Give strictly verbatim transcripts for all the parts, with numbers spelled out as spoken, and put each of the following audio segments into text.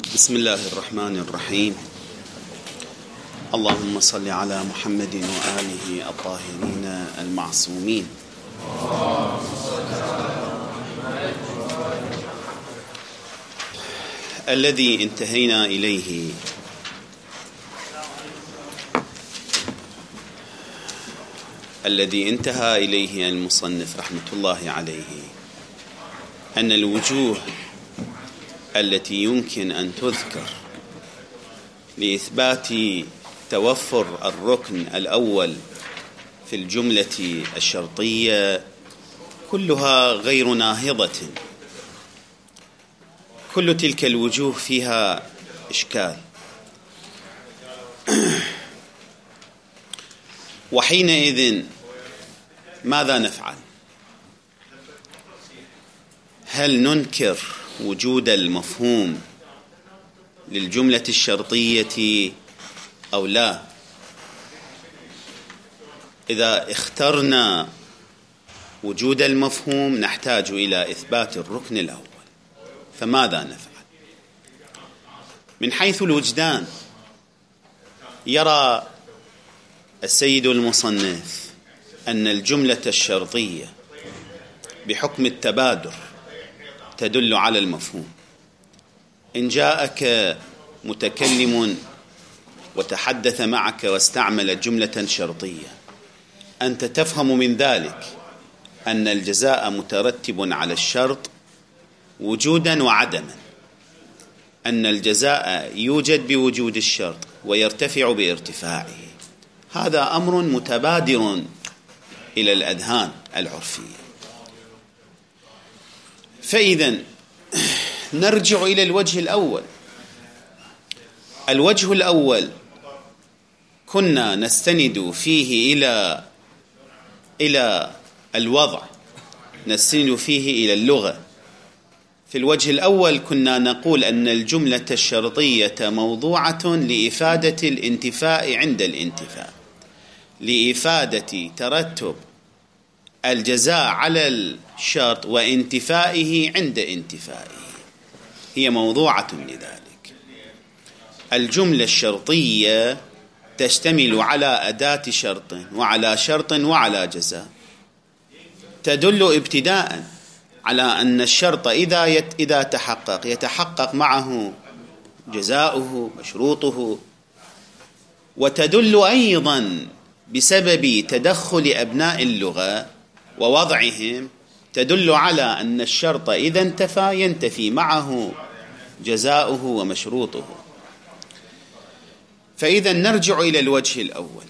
بسم الله الرحمن الرحيم. اللهم صل على محمد وآله الطاهرين المعصومين. الذي انتهينا إليه الذي انتهى إليه المصنف رحمة الله عليه أن الوجوه التي يمكن أن تذكر لإثبات توفر الركن الأول في الجملة الشرطية كلها غير ناهضة، كل تلك الوجوه فيها إشكال. وحينئذ ماذا نفعل؟ هل ننكر وجود المفهوم للجملة الشرطية أو لا؟ إذا اخترنا وجود المفهوم نحتاج إلى إثبات الركن الأول، فماذا نفعل؟ من حيث الوجدان يرى السيد المصنف أن الجملة الشرطية بحكم التبادر تدل على المفهوم. إن جاءك متكلم وتحدث معك واستعمل جملة شرطية، أنت تفهم من ذلك أن الجزاء مترتب على الشرط وجودا وعدما، أن الجزاء يوجد بوجود الشرط ويرتفع بارتفاعه. هذا أمر متبادر إلى الأذهان العرفية. فإذا نرجع إلى الوجه الأول. الوجه الأول كنا نستند فيه إلى إلى الوضع، نستند فيه إلى اللغة. في الوجه الأول كنا نقول أن الجملة الشرطية موضوعة لإفادة الانتفاء عند الانتفاء، لإفادة ترتب الجزاء على الشرط وانتفائه عند انتفائه، هي موضوعة لذلك. الجملة الشرطية تشتمل على أداة شرط وعلى شرط وعلى جزاء، تدل ابتداء على أن الشرط إذا يت إذا تحقق يتحقق معه جزاؤه مشروطه، وتدل أيضا بسبب تدخل أبناء اللغة ووضعهم، تدل على أن الشرط إذا انتفى ينتفي معه جزاؤه ومشروطه. فإذا نرجع إلى الوجه الأول،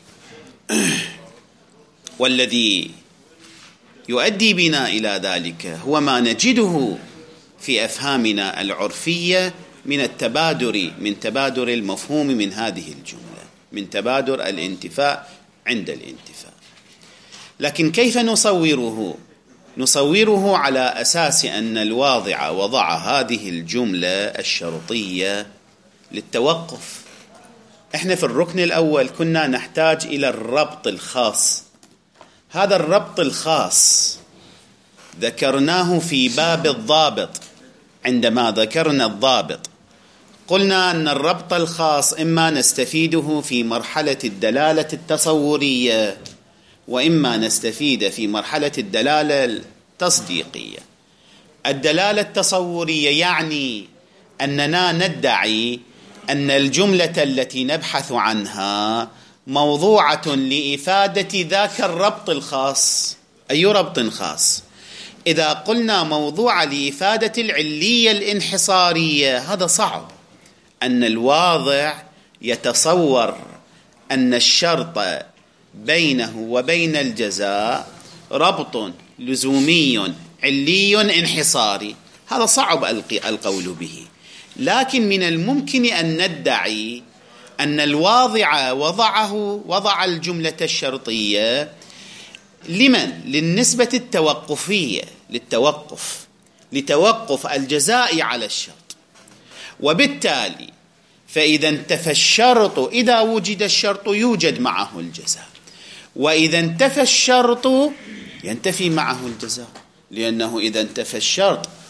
والذي يؤدي بنا إلى ذلك هو ما نجده في أفهامنا العرفية من التبادر من تبادر المفهوم من هذه الجملة، من تبادر الانتفاء عند الانتفاء. لكن كيف نصوره؟ نصوره على أساس أن الواضع وضع هذه الجملة الشرطية للتوقف. احنا في الركن الأول كنا نحتاج إلى الربط الخاص. هذا الربط الخاص ذكرناه في باب الضابط. عندما ذكرنا الضابط قلنا أن الربط الخاص إما نستفيده في مرحلة الدلالة التصورية، وإما نستفيد في مرحلة الدلالة التصديقية. الدلالة التصورية يعني أننا ندعي أن الجملة التي نبحث عنها موضوعة لإفادة ذاك الربط الخاص. أي ربط خاص؟ إذا قلنا موضوع لإفادة العلية الانحصارية، هذا صعب. أن الواضع يتصور أن الشرط بينه وبين الجزاء ربط لزومي علي انحصاري، هذا صعب القول به. لكن من الممكن أن ندعي أن الواضع وضعه وضع الجملة الشرطية لمن؟ للنسبة التوقفية، للتوقف، لتوقف الجزاء على الشرط. وبالتالي فإذا انتفى الشرط، إذا وجد الشرط يوجد معه الجزاء، وإذا انتفى الشرط ينتفي معه الجزاء، لأنه إذا انتفى الشرط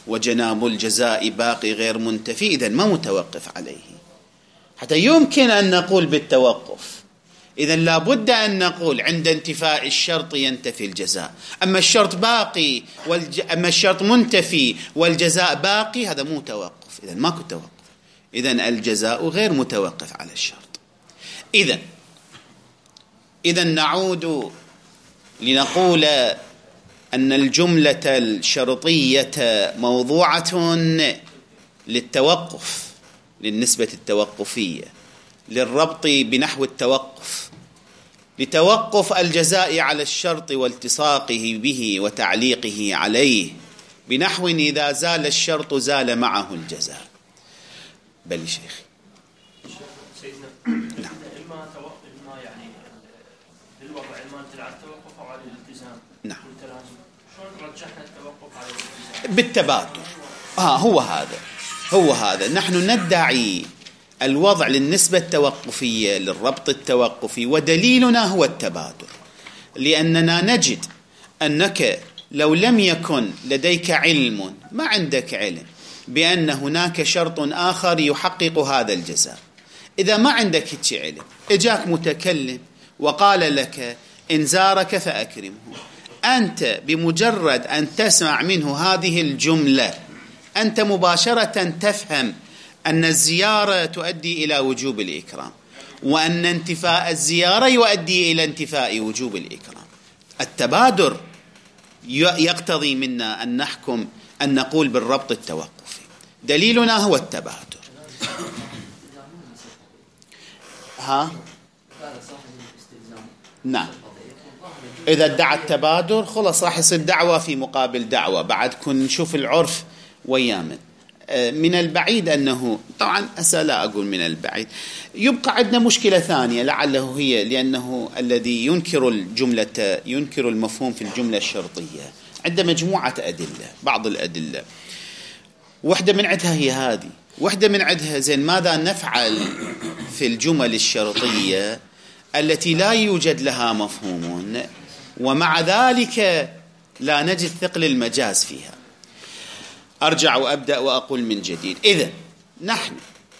وجناب الجزاء باقي غير منتفي، إذن ما متوقف عليه حتى يمكن أن نقول بالتوقف. إذن لا بد أن نقول عند انتفاء الشرط ينتفي الجزاء، أما الشرط باقي والج... أما الشرط منتفي والجزاء باقي هذا مو توقف، إذن ماكو توقف، إذن الجزاء غير متوقف على الشرط. إذن إذن نعود لنقول أن الجملة الشرطية موضوعة للتوقف، للنسبة التوقفية، للربط بنحو التوقف، لتوقف الجزاء على الشرط والتصاقه به وتعليقه عليه، بنحو إذا زال الشرط زال معه الجزاء. بل شيخي سيدنا نعم. إما توقف إما يعني بالوضع إما على التوقف أو على الالتزام. نعم. والتلازم. شلون رجحنا التوقف على الالتزام؟ بالتبادر. آه هو هذا هو هذا نحن ندعي الوضع للنسبة التوقفية للربط التوقفي، ودليلنا هو التبادر، لأننا نجد أنك لو لم يكن لديك علم، ما عندك علم بأن هناك شرط آخر يحقق هذا الجزاء، إذا ما عندك هيك علم إجاك متكلم وقال لك إن زارك فأكرمه، أنت بمجرد أن تسمع منه هذه الجملة أنت مباشرة تفهم أن الزيارة تؤدي إلى وجوب الإكرام، وأن انتفاء الزيارة يؤدي إلى انتفاء وجوب الإكرام. التبادر يقتضي منا أن نحكم أن نقول بالربط التوقفي، دليلنا هو التبادر. ها؟ نعم. إذا ادعى التبادر خلاص راح يصير دعوة في مقابل دعوة، بعد كن نشوف العرف ويامن. من البعيد أنه طبعا أسأل لا أقول من البعيد، يبقى عندنا مشكلة ثانية لعله هي لأنه الذي ينكر الجملة ينكر المفهوم في الجملة الشرطية عنده مجموعة أدلة، بعض الأدلة واحدة من عدها هي هذه، واحدة من عدها زين ماذا نفعل في الجمل الشرطية التي لا يوجد لها مفهوم ومع ذلك لا نجد ثقل المجاز فيها. أرجع وأبدأ وأقول من جديد. إذن نحن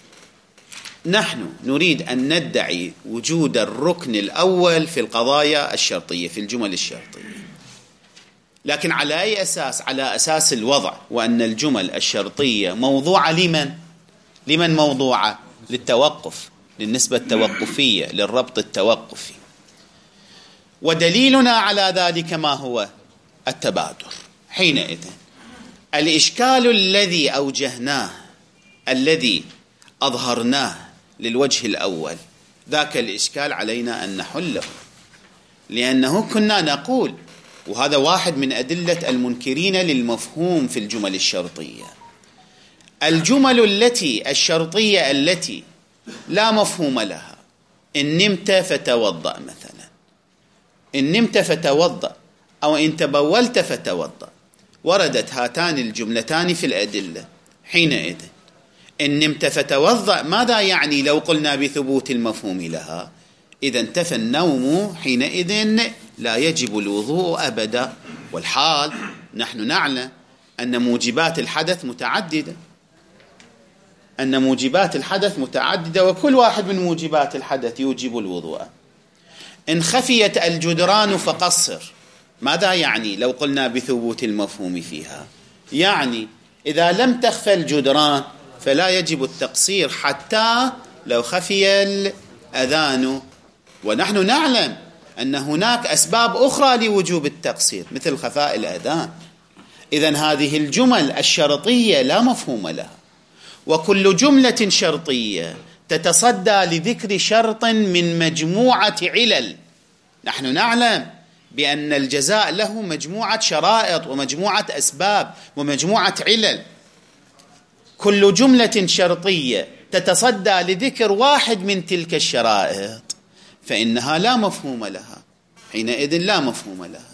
نحن نريد أن ندعي وجود الركن الأول في القضايا الشرطية، في الجمل الشرطية، لكن على أي أساس؟ على أساس الوضع، وأن الجمل الشرطية موضوعة لمن؟ لمن موضوعة؟ للتوقف، للنسبة التوقفية، للربط التوقفي. ودليلنا على ذلك ما هو؟ التبادر. حينئذ الإشكال الذي أوجهناه الذي أظهرناه للوجه الأول ذاك الإشكال علينا أن نحله، لأنه كنا نقول، وهذا واحد من أدلة المنكرين للمفهوم في الجمل الشرطية، الجمل التي الشرطية التي لا مفهوم لها، إن نمت فتوضأ مثلا، إن نمت فتوضأ، أو إن تبولت فتوضأ، وردت هاتان الجملتان في الأدلة. حينئذ إن نمت فتوضأ ماذا يعني لو قلنا بثبوت المفهوم لها؟ إذا انتفى النوم حينئذ لا يجب الوضوء أبدا، والحال نحن نعلم أن موجبات الحدث متعددة، أن موجبات الحدث متعددة وكل واحد من موجبات الحدث يوجب الوضوء. إن خفيت الجدران فقصر، ماذا يعني لو قلنا بثبوت المفهوم فيها؟ يعني إذا لم تخفى الجدران فلا يجب التقصير حتى لو خفي الأذان، ونحن نعلم أن هناك أسباب أخرى لوجوب التقصير مثل خفاء الأذان. إذن هذه الجمل الشرطية لا مفهوم لها، وكل جملة شرطية تتصدى لذكر شرط من مجموعة علل. نحن نعلم بأن الجزاء له مجموعة شرائط ومجموعة أسباب ومجموعة علل، كل جملة شرطية تتصدى لذكر واحد من تلك الشرائط فإنها لا مفهوم لها، حينئذ لا مفهوم لها.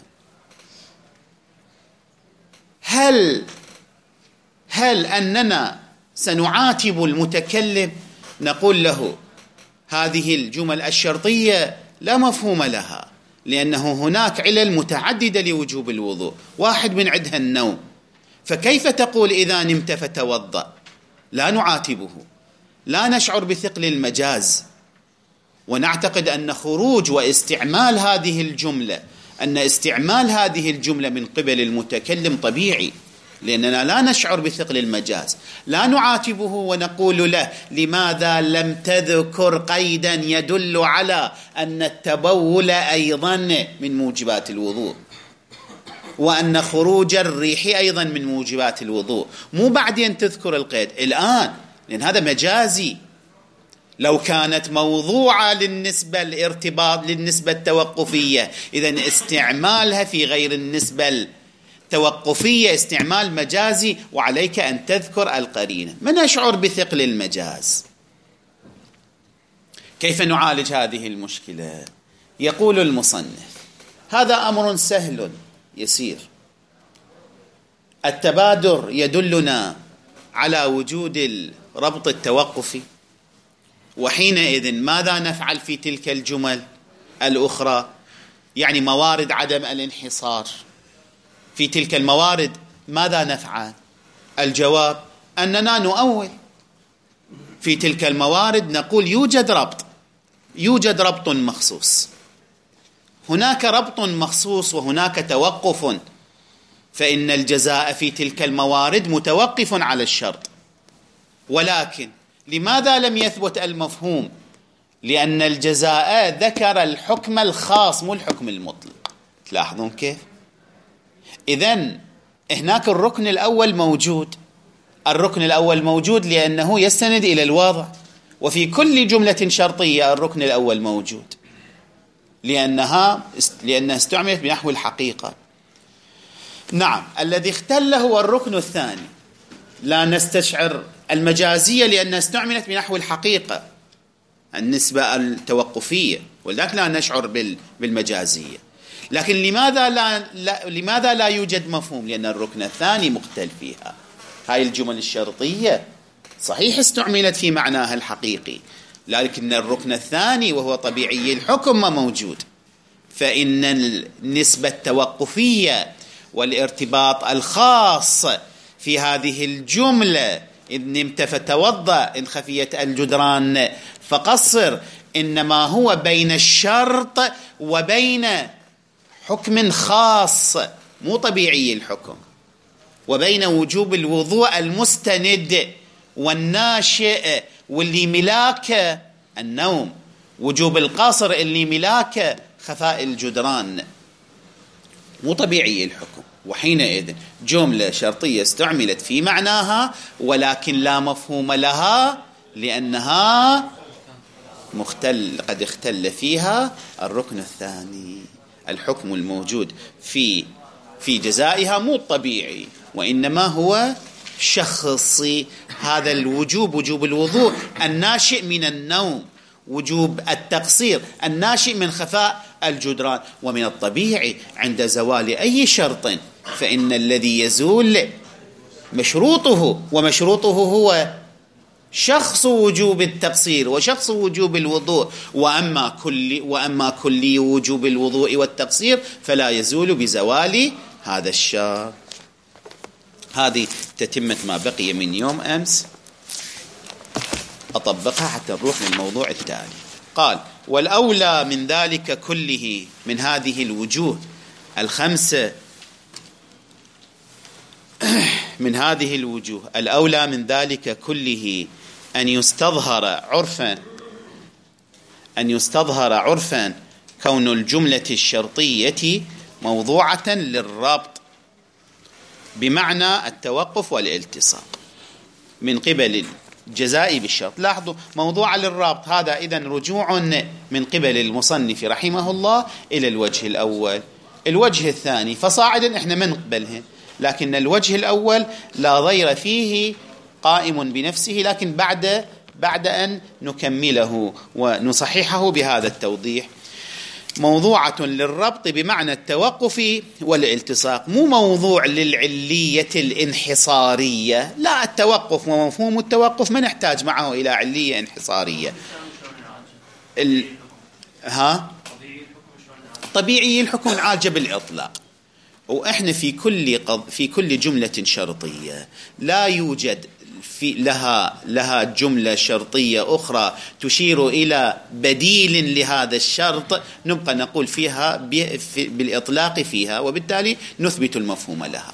هل هل أننا سنعاتب المتكلم نقول له هذه الجمل الشرطية لا مفهوم لها لأنه هناك علل متعددة لوجوب الوضوء، واحد من عدها النوم، فكيف تقول إذا نمت فتوضأ؟ لا نعاتبه، لا نشعر بثقل المجاز، ونعتقد أن خروج واستعمال هذه الجملة أن استعمال هذه الجملة من قبل المتكلم طبيعي، لأننا لا نشعر بثقل المجاز. لا نعاتبه ونقول له لماذا لم تذكر قيدا يدل على أن التبول أيضا من موجبات الوضوء، وأن خروج الريح أيضا من موجبات الوضوء، مو بعدين تذكر القيد الآن، لأن هذا مجازي. لو كانت موضوعة للنسبة الارتباط للنسبة التوقفية، إذن استعمالها في غير النسبة التوقفية استعمال مجازي، وعليك أن تذكر القرينة. ما نشعر بثقل المجاز. كيف نعالج هذه المشكلة؟ يقول المصنف هذا أمر سهل يسير. التبادر يدلنا على وجود الربط التوقفي، وحينئذ ماذا نفعل في تلك الجمل الأخرى؟ يعني موارد عدم الانحصار، في تلك الموارد ماذا نفعل؟ الجواب أننا نؤول. في تلك الموارد نقول يوجد ربط، يوجد ربط مخصوص، هناك ربط مخصوص وهناك توقف، فإن الجزاء في تلك الموارد متوقف على الشرط. ولكن لماذا لم يثبت المفهوم؟ لأن الجزاء ذكر الحكم الخاص مو الحكم المطلق. تلاحظون كيف؟ إذن هناك الركن الأول موجود، الركن الأول موجود لأنه يستند إلى الواضع، وفي كل جملة شرطية الركن الأول موجود لأنها لأنها استعملت بنحو الحقيقة. نعم، الذي اختل هو الركن الثاني، لا نستشعر المجازية لأنها استعملت بنحو الحقيقة، النسبة التوقفية، ولذلك لا نشعر بالمجازية. لكن لماذا لا, لا لماذا لا يوجد مفهوم؟ لأن الركن الثاني مختل فيها. هاي الجمل الشرطية صحيح استعملت في معناها الحقيقي، لكن الركن الثاني وهو طبيعي الحكم ما موجود، فإن النسبة التوقفية والارتباط الخاص في هذه الجملة إذ نمت فتوضأ إن خفيت الجدران فقصر، إنما هو بين الشرط وبين حكم خاص مو طبيعي الحكم، وبين وجوب الوضوء المستند والناشئ واللي ملاك النوم، وجوب القصر اللي ملاك خفاء الجدران، مو طبيعي الحكم. وحينئذ جملة شرطية استعملت في معناها ولكن لا مفهوم لها، لأنها مختل قد اختل فيها الركن الثاني. الحكم الموجود في في جزائها مو طبيعي، وإنما هو شخصي. هذا الوجوب وجوب الوضوء الناشئ من النوم، وجوب التقصير الناشئ من خفاء الجدران. ومن الطبيعي عند زوال أي شرط فإن الذي يزول مشروطه، ومشروطه هو شخص وجوب التقصير وشخص وجوب الوضوء. وأما كل وأما كلي وجوب الوضوء والتقصير فلا يزول بزوال هذا الشرط. هذه تتمة ما بقي من يوم أمس، أطبقها حتى نروح للموضوع التالي. قال: والأولى من ذلك كله، من هذه الوجوه الخمسة، من هذه الوجوه الأولى من ذلك كله أن يستظهر عرفا أن يستظهر عرفا كون الجملة الشرطية موضوعة للربط بمعنى التوقف والالتصاق من قبل الجزاء بالشرط. لاحظوا، موضوع للربط، هذا إذن رجوع من قبل المصنف رحمه الله إلى الوجه الأول. الوجه الثاني فصاعدا إحنا ما نقبلها، لكن الوجه الأول لا ضير فيه قائم بنفسه، لكن بعد بعد أن نكمله ونصححه بهذا التوضيح. موضوعة للربط بمعنى التوقف والالتصاق، مو موضوع للعلية الانحصارية. لا، التوقف ومفهوم التوقف ما نحتاج معه إلى علية انحصارية. ال... ها طبيعي الحكم عاجب الإطلاق، وإحنا في كل قض... في كل جملة شرطية لا يوجد في لها لها جملة شرطية أخرى تشير إلى بديل لهذا الشرط نبقى نقول فيها ب... في... بالإطلاق فيها، وبالتالي نثبت المفهوم لها.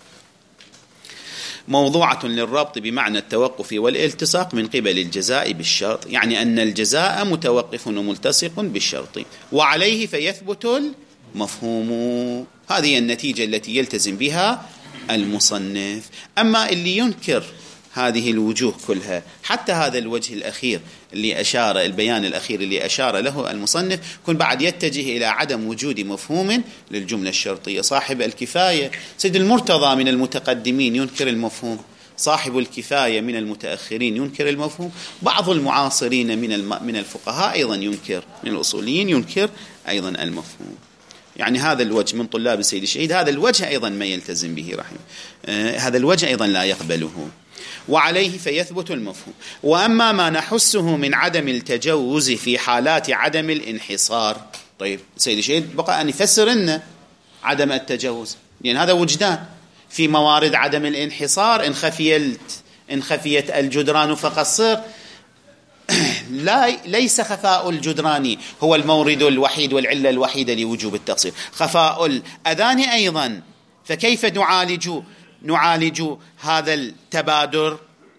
موضوعة للربط بمعنى التوقف والالتصاق من قبل الجزاء بالشرط، يعني أن الجزاء متوقف وملتصق بالشرط، وعليه فيثبت المفهوم. هذه النتيجة التي يلتزم بها المصنف. أما اللي ينكر هذه الوجوه كلها، حتى هذا الوجه الأخير اللي أشار البيان الأخير اللي أشار له المصنف، كن بعد يتجه إلى عدم وجود مفهوم للجملة الشرطية. صاحب الكفاية سيد المرتضى من المتقدمين ينكر المفهوم، صاحب الكفاية من المتأخرين ينكر المفهوم، بعض المعاصرين من من الفقهاء أيضا ينكر، من الأصوليين ينكر أيضا المفهوم. يعني هذا الوجه من طلاب السيد الشهيد، هذا الوجه أيضا ما يلتزم به رحمه، آه هذا الوجه أيضا لا يقبله، وعليه فيثبت المفهوم. وأما ما نحسه من عدم التجوز في حالات عدم الانحصار، طيب سيد الشهيد بقى أن يفسر لنا عدم التجوز، لأن يعني هذا وجدان في موارد عدم الانحصار. إن خفيت إن خفيت الجدران فقصر، لا ليس خفاء الجدران هو المورد الوحيد والعلة الوحيدة لوجوب التقصير، خفاء الأذان أيضا. فكيف نعالج نعالج هذا التبادر؟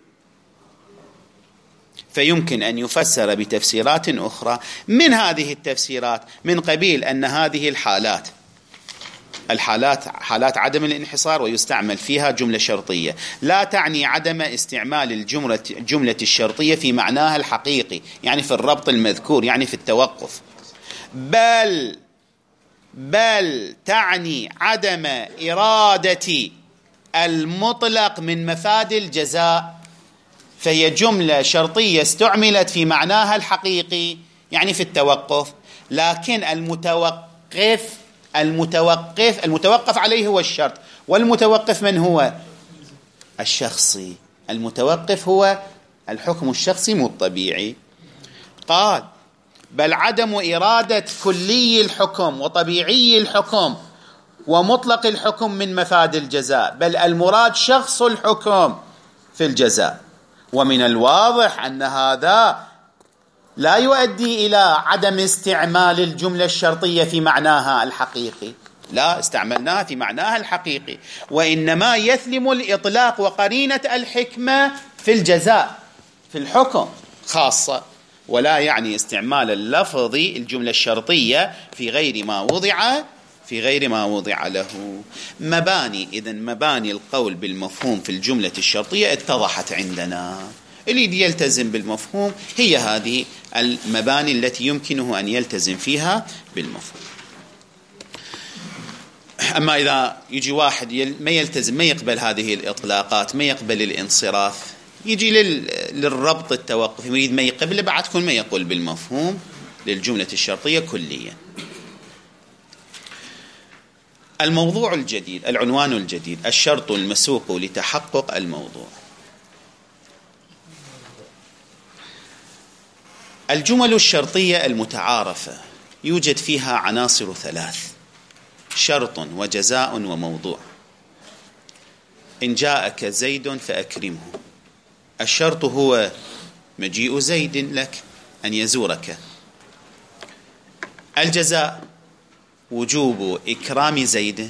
فيمكن أن يفسر بتفسيرات أخرى. من هذه التفسيرات من قبيل أن هذه الحالات الحالات حالات عدم الانحصار ويستعمل فيها جملة شرطية، لا تعني عدم استعمال الجملة جملة الشرطية في معناها الحقيقي، يعني في الربط المذكور، يعني في التوقف، بل بل تعني عدم إرادة المطلق من مفاد الجزاء. فهي جملة شرطية استعملت في معناها الحقيقي، يعني في التوقف، لكن المتوقف المتوقف المتوقف عليه هو الشرط، والمتوقف من هو؟ الشخصي. المتوقف هو الحكم الشخصي مو الطبيعي. قال بل عدم إرادة كلي الحكم وطبيعي الحكم ومطلق الحكم من مفاد الجزاء، بل المراد شخص الحكم في الجزاء. ومن الواضح أن هذا لا يؤدي إلى عدم استعمال الجملة الشرطية في معناها الحقيقي، لا، استعملناها في معناها الحقيقي، وإنما يثلم الإطلاق وقرينة الحكمة في الجزاء في الحكم خاصة، ولا يعني استعمال اللفظ الجملة الشرطية في غير ما وضع في غير ما وضع له. مباني إذن مباني القول بالمفهوم في الجملة الشرطية اتضحت عندنا. اللي يلتزم بالمفهوم هي هذه المباني التي يمكنه أن يلتزم فيها بالمفهوم. أما إذا يجي واحد ما يلتزم، ما يقبل هذه الإطلاقات، ما يقبل الانصراف، يجي للربط التوقفي، يريد ما يقبل بعد كل ما يقول بالمفهوم للجملة الشرطية كليا. الموضوع الجديد، العنوان الجديد، الشرط المسوق لتحقق الموضوع. الجمل الشرطية المتعارفة يوجد فيها عناصر ثلاث: شرط وجزاء وموضوع. إن جاءك زيد فأكرمه. الشرط هو مجيء زيد لك، أن يزورك. الجزاء وجوب إكرام زيد.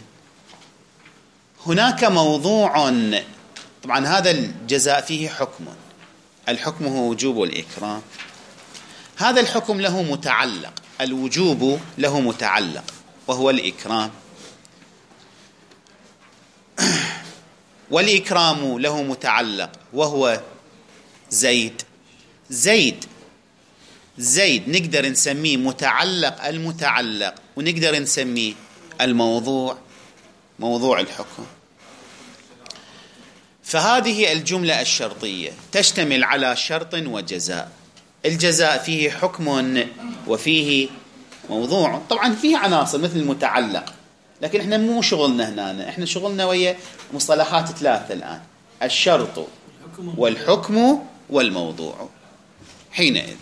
هناك موضوع، طبعا هذا الجزاء فيه حكم، الحكم هو وجوب الإكرام. هذا الحكم له متعلق، الوجوب له متعلق وهو الإكرام، والإكرام له متعلق وهو زيد. زيد زيد نقدر نسميه متعلق المتعلق، ونقدر نسميه الموضوع موضوع الحكم. فهذه الجملة الشرطية تشتمل على شرط وجزاء. الجزاء فيه حكم وفيه موضوع، طبعا فيه عناصر مثل المتعلق، لكن احنا مو شغلنا هنا، احنا شغلنا ويا مصطلحات ثلاثة الآن: الشرط والحكم والموضوع. حينئذ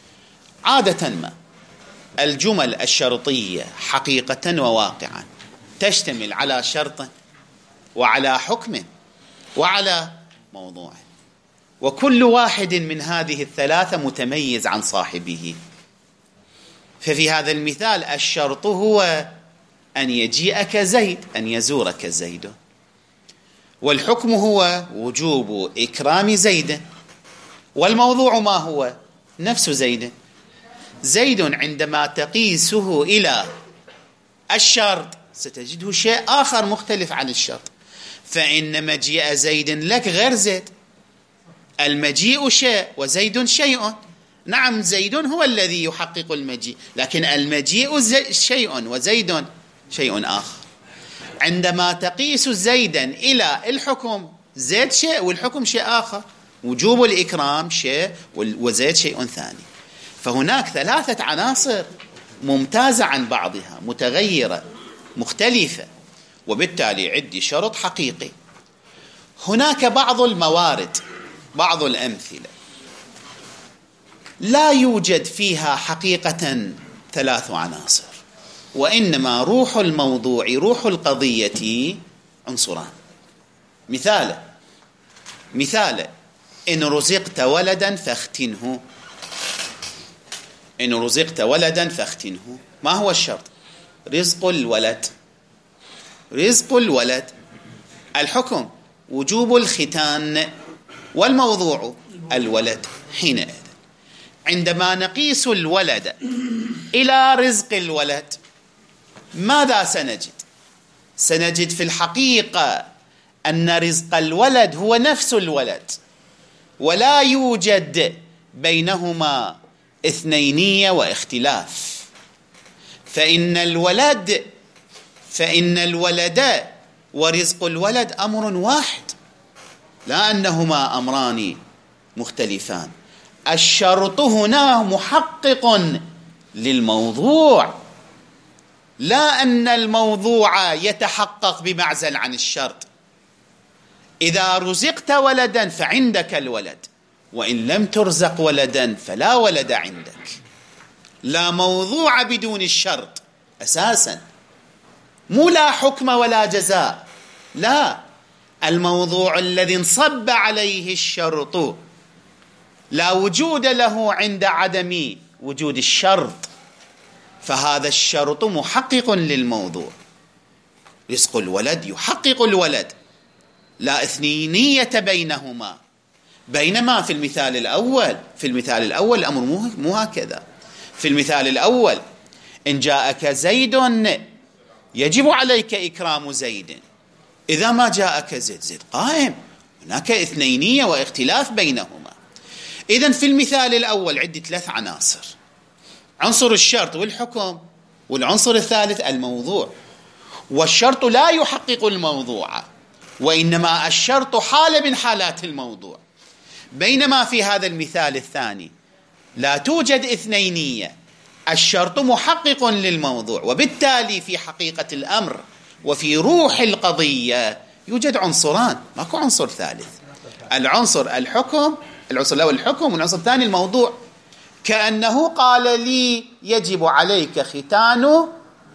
عادة ما الجمل الشرطية حقيقة وواقعا تشتمل على شرط وعلى حكم وعلى موضوع، وكل واحد من هذه الثلاثة متميز عن صاحبه. ففي هذا المثال الشرط هو أن يجيئك زيد، أن يزورك زيد، والحكم هو وجوب إكرام زيد، والموضوع ما هو؟ نفس زيد. زيد عندما تقيسه إلى الشرط ستجده شيء آخر مختلف عن الشرط، فإن مجيء زيد لك غير زيد. المجيء شيء وزيد شيء. نعم زيد هو الذي يحقق المجيء، لكن المجيء شيء وزيد شيء آخر. عندما تقيس زيدا إلى الحكم، زيد شيء والحكم شيء آخر، وجوب الإكرام شيء وزيد شيء ثاني. فهناك ثلاثة عناصر ممتازة عن بعضها، متغيرة مختلفة، وبالتالي عندي شرط حقيقي. هناك بعض الموارد، بعض الأمثلة لا يوجد فيها حقيقة ثلاث عناصر، وإنما روح الموضوع، روح القضية عنصران. مثال مثال إن رزقت ولدا فاختنه. إن رزقت ولدا فاختنه، ما هو الشرط؟ رزق الولد. رزق الولد. الحكم وجوب الختان، والموضوع الولد. حينئذ عندما نقيس الولد إلى رزق الولد ماذا سنجد؟ سنجد في الحقيقة أن رزق الولد هو نفس الولد، ولا يوجد بينهما اثنينية واختلاف. فإن الولد فإن الولد ورزق الولد أمر واحد، لا أنهما أمران مختلفان. الشرط هنا محقق للموضوع، لا أن الموضوع يتحقق بمعزل عن الشرط. إذا رزقت ولدا فعندك الولد، وإن لم ترزق ولدا فلا ولد عندك. لا موضوع بدون الشرط أساسا، مو لا حكم ولا جزاء، لا، الموضوع الذي انصب عليه الشرط لا وجود له عند عدم وجود الشرط، فهذا الشرط محقق للموضوع. رزق الولد يحقق الولد، لا اثنينية بينهما. بينما في المثال الأول في المثال الأول الأمر مو هكذا. في المثال الأول إن جاءك زيد يجب عليك إكرام زيد، إذا ما جاءك زيد زيد قائم، هناك اثنينية واختلاف بينهما. إذن في المثال الأول عندي ثلاث عناصر: عنصر الشرط والحكم، والعنصر الثالث الموضوع. والشرط لا يحقق الموضوع، وإنما الشرط حالة من حالات الموضوع. بينما في هذا المثال الثاني لا توجد اثنينية، الشرط محقق للموضوع، وبالتالي في حقيقة الأمر وفي روح القضية يوجد عنصران، ماكو عنصر ثالث. العنصر الحكم، العنصر الأول الحكم، والعنصر الثاني الموضوع. كأنه قال لي يجب عليك ختان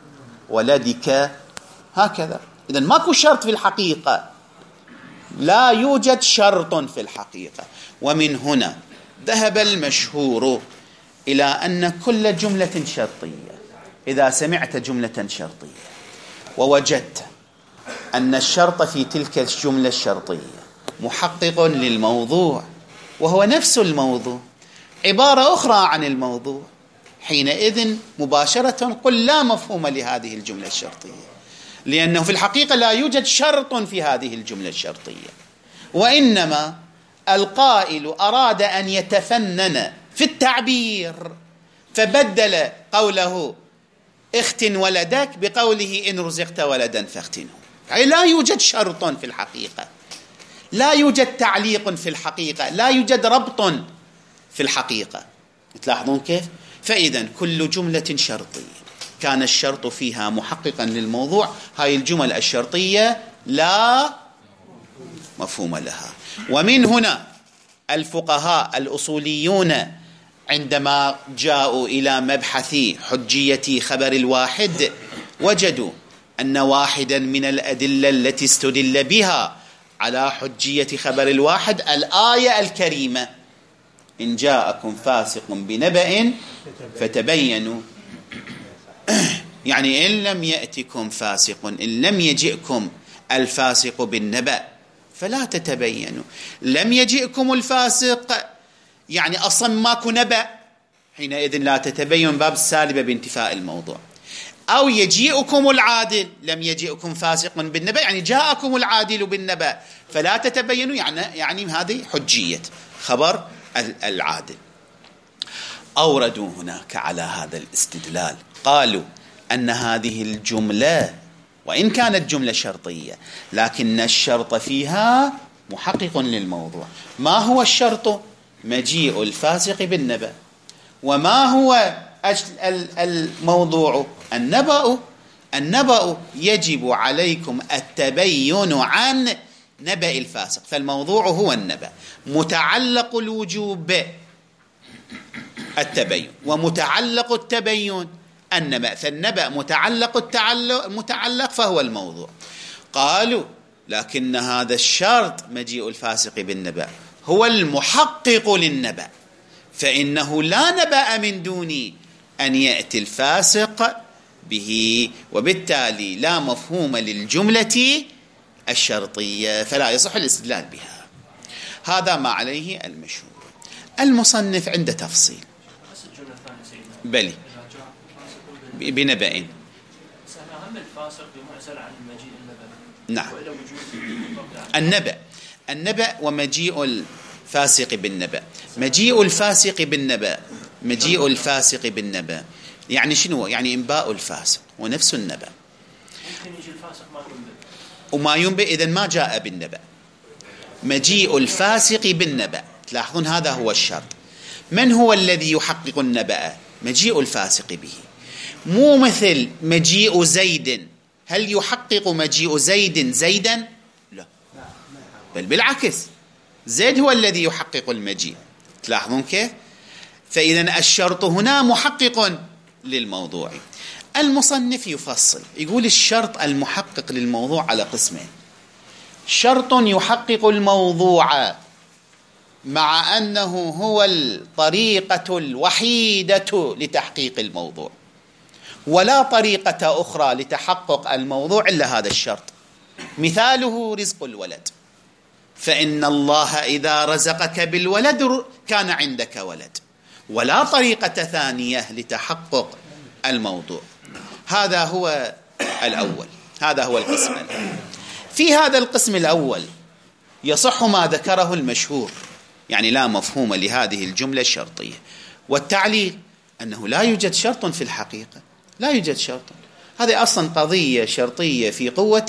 ولدك، هكذا. إذن ماكو شرط في الحقيقة، لا يوجد شرط في الحقيقة. ومن هنا ذهب المشهور إلى أن كل جملة شرطية، إذا سمعت جملة شرطية ووجدت أن الشرط في تلك الجملة الشرطية محقق للموضوع وهو نفس الموضوع، عبارة أخرى عن الموضوع، حينئذ مباشرة قل لا مفهوم لهذه الجملة الشرطية، لأنه في الحقيقة لا يوجد شرط في هذه الجملة الشرطية، وإنما القائل أراد أن يتفنن في التعبير فبدل قوله اختن ولدك بقوله إن رزقت ولدا فاختنه. يعني لا يوجد شرط في الحقيقة، لا يوجد تعليق في الحقيقة، لا يوجد ربط في الحقيقة. تلاحظون كيف؟ فإذا كل جملة شرطية كان الشرط فيها محققا للموضوع، هاي الجمل الشرطية لا مفهوم لها. ومن هنا الفقهاء الأصوليون عندما جاءوا إلى مبحث حجية خبر الواحد وجدوا أن واحدا من الأدلة التي استدل بها على حجية خبر الواحد الآية الكريمة إن جاءكم فاسق بنبأ فتبينوا. يعني إن لم يأتكم فاسق، إن لم يجئكم الفاسق بالنبأ فلا تتبينوا. لم يجئكم الفاسق يعني أصلا ماكو نبأ، حينئذ لا تتبين باب السالبة بانتفاء الموضوع. أو يجيئكم العادل، لم يجئكم فاسق بالنبأ يعني جاءكم العادل بالنبأ فلا تتبينوا، يعني, يعني هذه حجية خبر العادل. أوردوا هناك على هذا الاستدلال قالوا أن هذه الجملة وإن كانت جملة شرطية لكن الشرط فيها محقق للموضوع. ما هو الشرط؟ مجيء الفاسق بالنبأ. وما هو الموضوع؟ النبأ. النبأ يجب عليكم التبين عن نبأ الفاسق، فالموضوع هو النبأ. متعلق الوجوب التبين ومتعلق التبين النبأ، فالنبأ متعلق التعلق متعلق فهو الموضوع. قالوا لكن هذا الشرط مجيء الفاسق بالنبأ هو المحقق للنبأ، فإنه لا نبأ من دون أن يأتي الفاسق به، وبالتالي لا مفهوم للجملة الشرطية فلا يصح الاستدلال بها. هذا ما عليه المشهور. المصنف عنده تفصيل. بلي بنبأ هم الفاسق بمعزل عن المجيء النبأ. نعم. النبأ النبأ ومجيء الفاسق بالنبأ. مجيء الفاسق بالنبأ مجيء الفاسق بالنبأ يعني شنو؟ يعني إنباء الفاسق ونفس النبأ. ممكن يجي الفاسق ما ينبأ وما ينبأ إذن ما جاء بالنبأ. مجيء الفاسق بالنبأ، تلاحظون هذا هو الشرط. من هو الذي يحقق النبأ؟ مجيء الفاسق به، مو مثل مجيء زيد. هل يحقق مجيء زيد زيدا؟ لا، بل بالعكس، زيد هو الذي يحقق المجيء. تلاحظون كيف؟ فإذا الشرط هنا محقق للموضوع. المصنف يفصل يقول الشرط المحقق للموضوع على قسمين: شرط يحقق الموضوع مع أنه هو الطريقة الوحيدة لتحقيق الموضوع، ولا طريقة أخرى لتحقق الموضوع إلا هذا الشرط. مثاله رزق الولد، فإن الله إذا رزقك بالولد كان عندك ولد، ولا طريقة ثانية لتحقق الموضوع. هذا هو الأول، هذا هو القسم الأول. في هذا القسم الأول يصح ما ذكره المشهور، يعني لا مفهوم لهذه الجملة الشرطية. والتعليل أنه لا يوجد شرط في الحقيقة، لا يوجد شرط. هذه أصلا قضية شرطية في قوة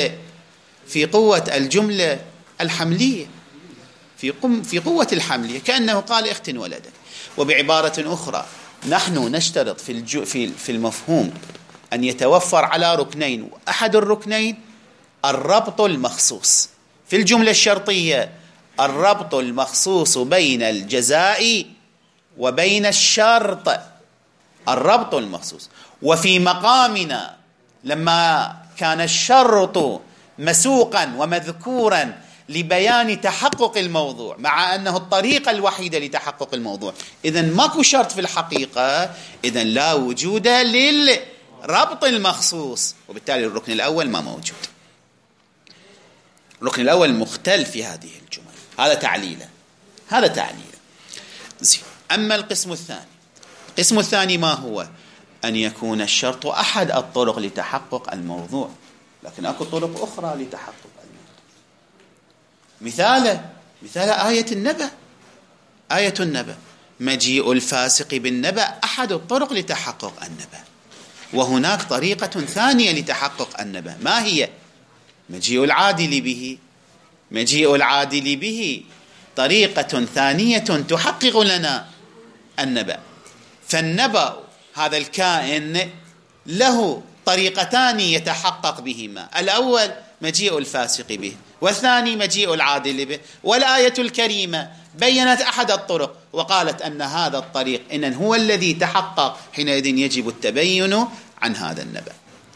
في قوة الجملة الحملية، في قم في قوة الحملية، كأنه قال اختن ولدك. وبعبارة أخرى نحن نشترط في الجو في في المفهوم أن يتوفر على ركنين، وأحد الركنين الربط المخصوص في الجملة الشرطية، الربط المخصوص بين الجزاء وبين الشرط، الربط المخصوص. وفي مقامنا لما كان الشرط مسوقا ومذكورا لبيان تحقق الموضوع مع أنه الطريقة الوحيدة لتحقق الموضوع، إذن ماكو شرط في الحقيقة، إذن لا وجود للربط المخصوص، وبالتالي الركن الأول ما موجود. الركن الأول مختل في هذه الجمل. هذا تعليله، هذا تعليله. زين. أما القسم الثاني، القسم الثاني ما هو؟ أن يكون الشرط أحد الطرق لتحقق الموضوع، لكن أكو طرق أخرى لتحقق الموضوع. مثال مثال آية النبأ. آية النبأ مجيء الفاسق بالنبأ أحد الطرق لتحقق النبأ، وهناك طريقة ثانية لتحقق النبأ. ما هي؟ مجيء العادل به. مجيء العادل به طريقة ثانية تحقق لنا النبأ. فالنبأ هذا الكائن له طريقتان يتحقق بهما، الأول مجيء الفاسق به، والثاني مجيء العادل به. والآية الكريمة بيّنت أحد الطرق وقالت أن هذا الطريق إنن هو الذي تحقق، حينئذ يجب التبين عن هذا النبأ.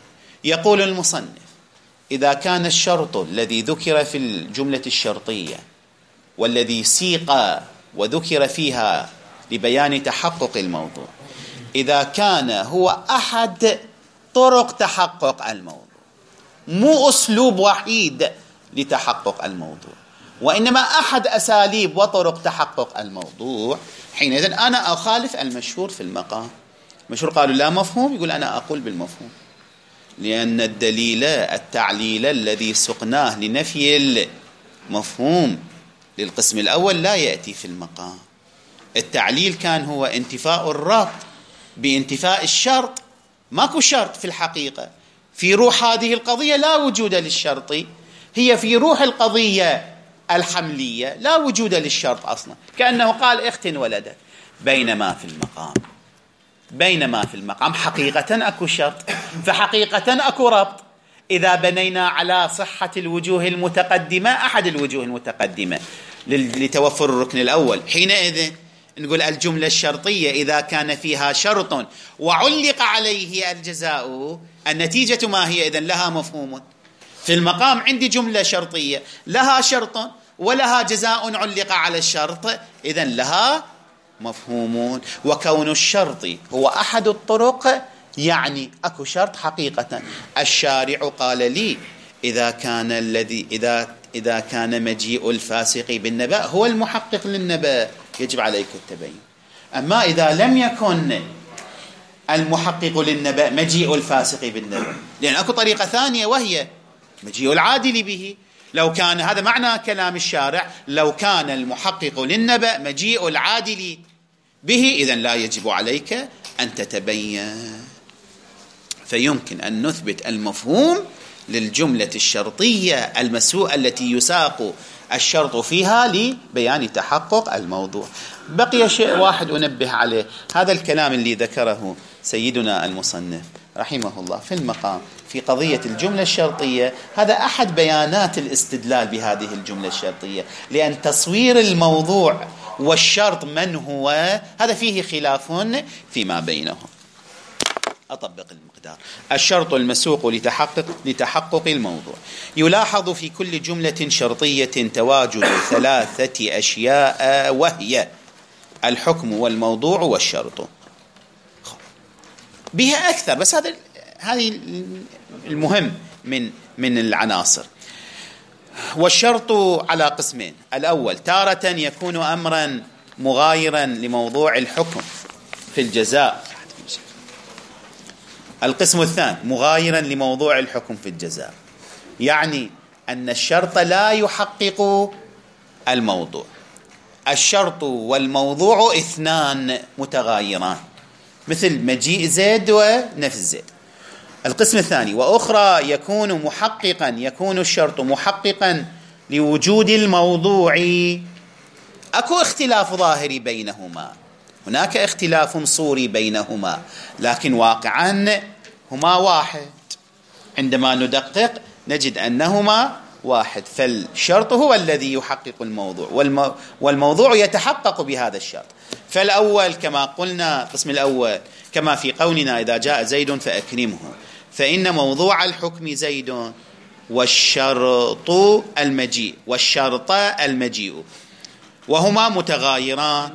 يقول المصنف: إذا كان الشرط الذي ذكر في الجملة الشرطية والذي سيق وذكر فيها لبيان تحقق الموضوع، إذا كان هو أحد طرق تحقق الموضوع، مو أسلوب وحيد لتحقق الموضوع، وإنما أحد أساليب وطرق تحقق الموضوع، حينئذ أنا أخالف المشهور في المقام. المشهور قالوا لا مفهوم، يقول أنا أقول بالمفهوم، لأن الدليل التعليل الذي سقناه لنفي المفهوم للقسم الأول لا يأتي في المقام. التعليل كان هو انتفاء الربط بانتفاء الشرط. ماكو شرط في الحقيقة في روح هذه القضية، لا وجود للشرط، هي في روح القضية الحملية لا وجود للشرط أصلا، كأنه قال اخت ولدت. بينما في المقام بينما في المقام حقيقة أكو شرط، فحقيقة أكو ربط. إذا بنينا على صحة الوجوه المتقدمة، أحد الوجوه المتقدمة لتوفر الركن الأول، حينئذ نقول الجملة الشرطية إذا كان فيها شرط وعلق عليه الجزاء، النتيجة ما هي؟ إذن لها مفهوم. في المقام عندي جملة شرطية لها شرط ولها جزاء علق على الشرط، إذن لها مفهومون. وكون الشرط هو أحد الطرق يعني أكو شرط حقيقة. الشارع قال لي إذا كان الذي إذا إذا كان مجيء الفاسق بالنبأ هو المحقق للنبأ يجب عليك التبين. أما إذا لم يكن المحقق للنبأ مجيء الفاسق بالنبأ، لأن أكو طريقة ثانية وهي مجيء العادل به. لو كان هذا معنى كلام الشارع، لو كان المحقق للنبأ مجيء العادل به، إذن لا يجب عليك أن تتبين. فيمكن أن نثبت المفهوم للجملة الشرطية المسوءة التي يساق الشرط فيها لبيان تحقق الموضوع. بقي شيء واحد أنبه عليه، هذا الكلام اللي ذكره سيدنا المصنف رحمه الله في المقام في قضية الجملة الشرطية، هذا أحد بيانات الاستدلال بهذه الجملة الشرطية، لأن تصوير الموضوع والشرط من هو هذا فيه خلاف فيما بينهم. أطبق المقدار. الشرط المسوق لتحقق لتحقق الموضوع. يلاحظ في كل جملة شرطية تواجد ثلاثة أشياء، وهي الحكم والموضوع والشرط. بها أكثر، بس هذا هذه المهم من من العناصر. والشرط على قسمين: الأول تارة يكون أمرا مغايرا لموضوع الحكم في الجزاء، القسم الثاني مغايرا لموضوع الحكم في الجزاء، يعني أن الشرط لا يحقق الموضوع. الشرط والموضوع اثنان متغايران، مثل مجيء زيد ونفس زيد. القسم الثاني: وأخرى يكون محققا يكون الشرط محققا لوجود الموضوع. أكو اختلاف ظاهري بينهما، هناك اختلاف صوري بينهما، لكن واقعا هما واحد. عندما ندقق نجد أنهما واحد، فالشرط هو الذي يحقق الموضوع، والمو... والموضوع يتحقق بهذا الشرط. فالأول كما قلنا، القسم الأول كما في قولنا إذا جاء زيد فأكرمه، فإن موضوع الحكم زيد والشرط المجيء والشرط المجيء، وهما متغايران.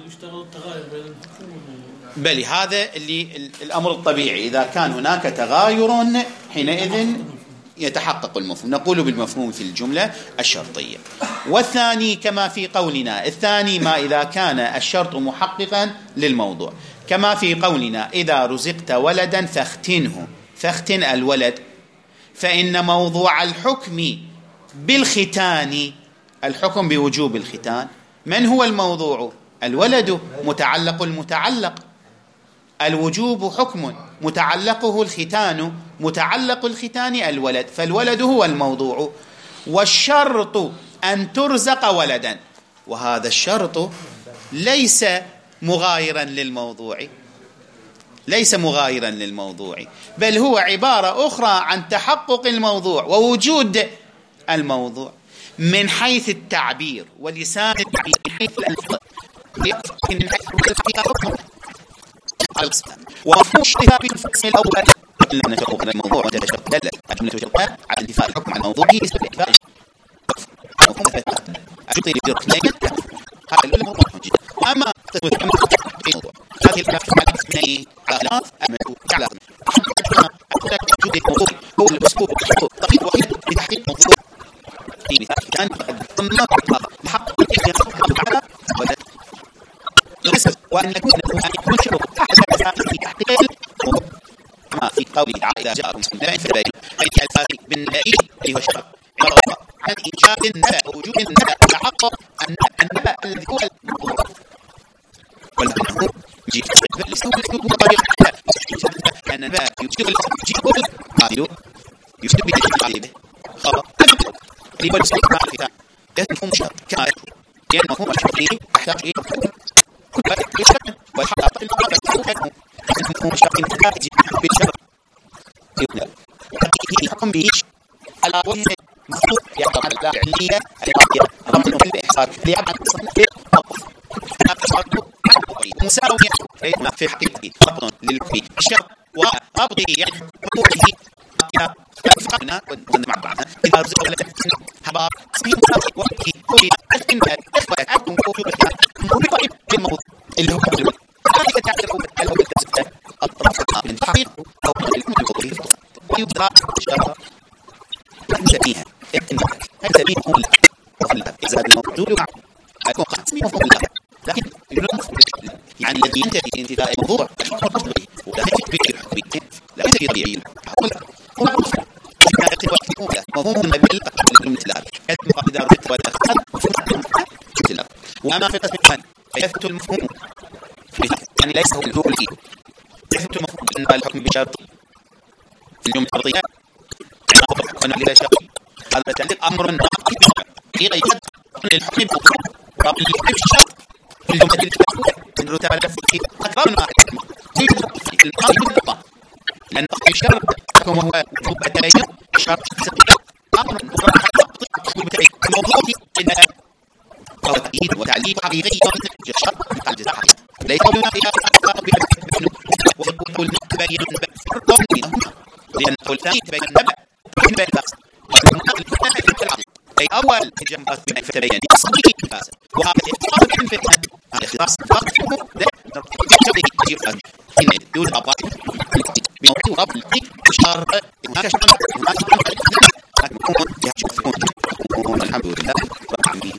بل هذا اللي الأمر الطبيعي، إذا كان هناك تغاير حينئذ يتحقق المفهوم، نقول بالمفهوم في الجملة الشرطية. والثاني كما في قولنا، الثاني ما إذا كان الشرط محققا للموضوع، كما في قولنا إذا رزقت ولدا فاختنه، فاختن الولد، فإن موضوع الحكم بالختان، الحكم بوجوب الختان، من هو الموضوع؟ الولد، متعلق المتعلق، الوجوب حكم متعلقه الختان، متعلق الختان الولد، فالولد هو الموضوع. والشرط أن ترزق ولدا، وهذا الشرط ليس مغايرا للموضوع، ليس مغايرا للموضوع، بل هو عبارة أخرى عن تحقق الموضوع ووجود الموضوع من حيث التعبير ولسان التعبير، من حيث الألفاظ، من حيث الحقيقة. ومفهوم اشتباه في القسم الأول الموضوع دل الجملة الشرطية على انتفاء الحكم عن موضوعه بسبب انتفاء مفهوم الشرطية للركنين. هذا الأمر مهم جدا. أما هذه الاثنين على على وجود الموضوع هو الأسلوب الطريق الوحيد لتحقيق الموضوع. في مثال كان قدمنا لحق وأن يكون أن يكون شروط في تحقيق الموضوع كما في قوله تعالى إذا جاءكم نبأ فبينوا أي الفارق بالنبأ اللي هو شرط عن إنشاء النبأ ووجود النبأ تحقق النبأ الذي هو الموضوع والنبأ يجي الأسلوب الأسلوب هو طريق لأن النبأ يشتغل يجيب قابله يشتغل بتجيب خبر اللي هو الأسلوب مع الكتاب يفهم شرط كما يعني مفهوم الشرطي يحتاج إلى كل ذلك يشتغل والحقيقة الحقيقة مفهوم الشرطي نتائج بالشرط يبنى يحكم بيش على وجه مخطوط يعتبر على العلية الإضافية ربط الإحصار ليعمل مساوية في حقيقة ربط للفي الشرط وربطه يعني حقوقه فقنا ونمع بعضنا إذا رزق لك حبار سبيل مساوي وقته كل أن إخوة أكون كوفيوكا مربطة بالموضوع اللي هو قبل ذلك تعرف أنه بالكسبة الطرف من حقيقة أو الموضوع ويبدأ الشرط أنت فيها أنت فيها مفهوم الله إذا الموضوع أكون قاسمي مفهوم الله لكن يعني الذي ينتهي انتهاء الموضوع ولا يفكر حكمي لا ينتهي طبيعي مفهوم النبي مثل هذا إذا ردت ولا وأما في القسم الثاني فيثبت المفهوم يعني ليس هو الهو الإيه يثبت المفهوم أن الحكم بشرط الجملة الشرطية أنا لذا شرطي هذا تعليق أمر ناقض في غير للحكم بحكم ورب الحكم بالشرط في الجملة التي الرتبة في أكبر ما المقام لأن الشرط حكم هو وجوب التبين شرط أمر الموضوع إن هو تأييد وتعليق حقيقي شرط الجزاء حقيقي لا يقولون إلى أسباب ويقول تبين فرق بينهما لأن القول الثاني تبين النبأ من بين الفاسد أي أول جنب فتبين صديق الفاسد وهذا الاختصاص من فتنة هذا الاختصاص فقط ده هنا يوجد أبواب بموضوع رب الشرط هناك شرط هناك مفهوم يحجب الحمد لله رب العالمين.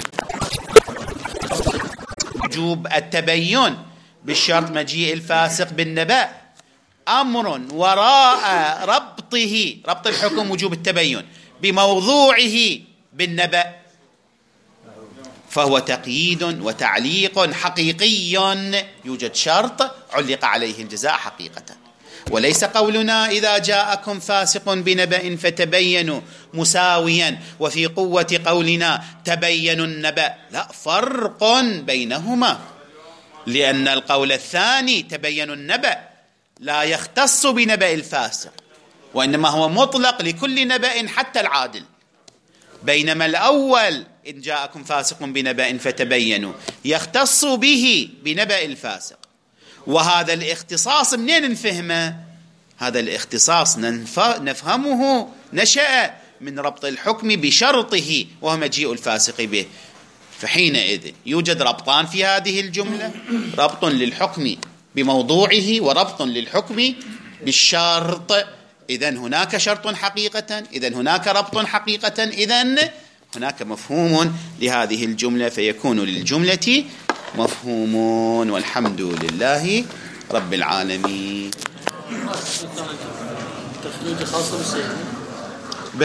وجوب التبين بالشرط مجيء الفاسق بالنبأ أمر وراء ربطه ربط الحكم وجوب التبين بموضوعه بالنبأ فهو تقييد وتعليق حقيقي يوجد شرط علق عليه الجزاء حقيقة وليس قولنا إذا جاءكم فاسق بنبأ فتبينوا مساويا وفي قوة قولنا تبينوا النبأ لا فرق بينهما لأن القول الثاني تبينوا النبأ لا يختص بنبأ الفاسق وإنما هو مطلق لكل نبأ حتى العادل بينما الأول إن جاءكم فاسق بنبأ فتبينوا يختص به بنبأ الفاسق وهذا الاختصاص منين نفهمه؟ هذا الاختصاص نفهمه نشأ من ربط الحكم بشرطه وهو مجيء الفاسق به فحينئذ يوجد ربطان في هذه الجملة ربط للحكم بموضوعه وربط للحكم بالشرط إذن هناك شرط حقيقة إذن هناك ربط حقيقة إذن هناك مفهوم لهذه الجملة فيكون للجملة مفهوم والحمد لله رب العالمين. تخريج خاصة بالسيد